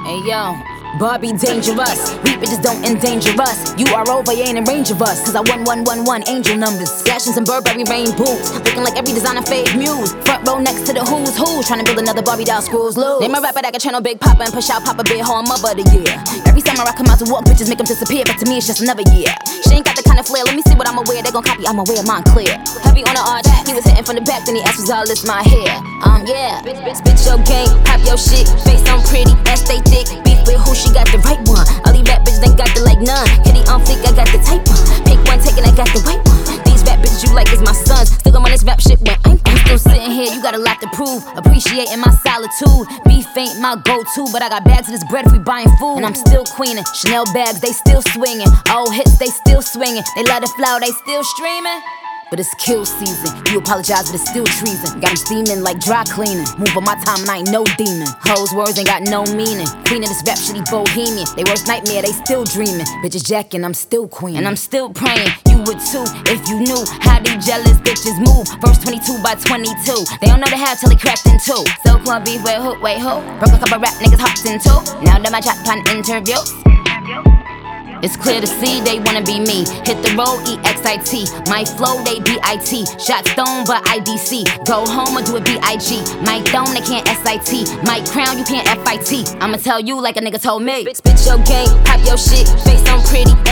Hey yo, Barbie dangerous. We bitches don't endanger us. You are over, you ain't in range of us. Cause I 1111 angel numbers. Flashing some Burberry rain boots. Looking like every designer fave muse. Front row next to the who's who. Trying to build another Barbie doll screws loose. Name a rapper that can channel Big Papa and push out Papa Big Home Mother of the year. Every summer I come out to walk, bitches make them disappear. But to me it's just another year. She ain't got the kind of flair, let me see what I'ma wear. They gon' copy, I'ma wear mine clear. Heavy on the arch, he was hitting from the back. Then he asked was all this my hair. Yeah, spit your game, pop your shit. Face on pretty, ass stay thick. Beef with who, she got the right one. All these rap bitches ain't got the like none. Kitty on fleek, I got the type one. Pick one, taking, I got the white one. These rap bitches you like is my sons. Still gon' run this rap shit when I'm still sitting here, you got a lot to prove. Appreciating my solitude. Beef ain't my go-to, but I got bags of this bread if we buying food. And I'm still queening. Chanel bags, they still swinging. Old hits, they still swinging. They let it flow, they still streaming. But it's kill season. You apologize, but it's still treason. Got them steaming like dry cleaning. Move on my time and I ain't no demon. Hoes words ain't got no meaning. Queen of this rap shitty bohemian. They worst nightmare, they still dreaming. Bitches jacking, I'm still queen. And I'm still praying, you would too. If you knew how these jealous bitches move. Verse 22 by 22. They don't know the half till they cracked in two. So club beef, wait who? Broke a couple rap niggas hopped in two. Now that my chat plan interviews. It's clear to see they wanna be me. Hit the road, EXIT. My flow, they BIT. Shot stone, but IDC. Go home or do it BIG. My dome, they can't SIT. My crown, you can't FIT. I'ma tell you like a nigga told me. Spit your game, pop your shit. Face on pretty,